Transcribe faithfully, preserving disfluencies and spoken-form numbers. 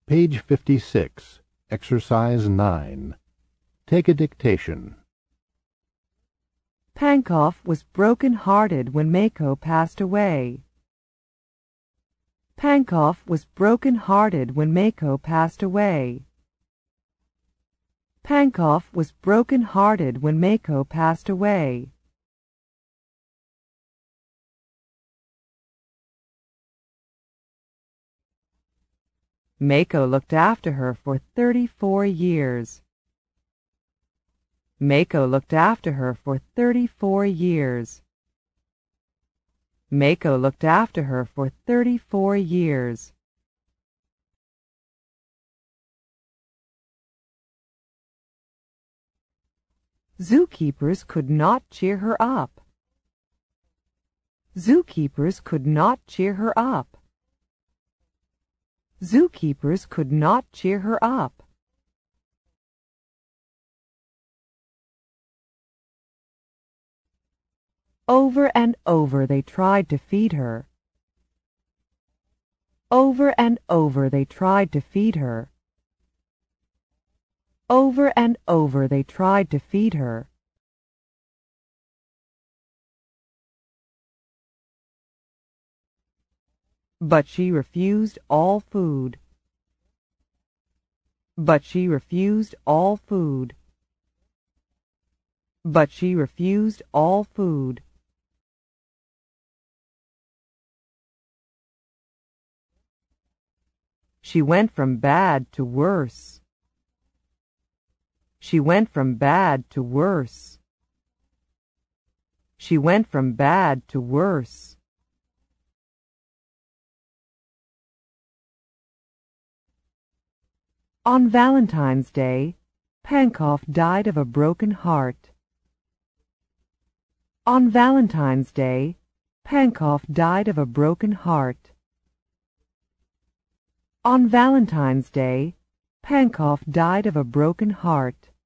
Page fifty-six, Exercise nine. Take a dictation. Pankow was broken-hearted when Mako passed away. Pankow was broken-hearted when Mako passed away. Pankow was broken-hearted when Mako passed away. Mako looked after her for thirty-four years. Mako looked after her for thirty-four years. Mako looked after her for thirty-four years. Zookeepers could not cheer her up. Zookeepers could not cheer her up. Zookeepers could not cheer her up. Over and over they tried to feed her. Over and over they tried to feed her. Over and over they tried to feed her. But she refused all food. But she refused all food. But she refused all food. She went from bad to worse. She went from bad to worse. She went from bad to worse. On Valentine's Day, Pankow died of a broken heart. On Valentine's Day, Pankow died of a broken heart. On Valentine's Day, Pankow died of a broken heart.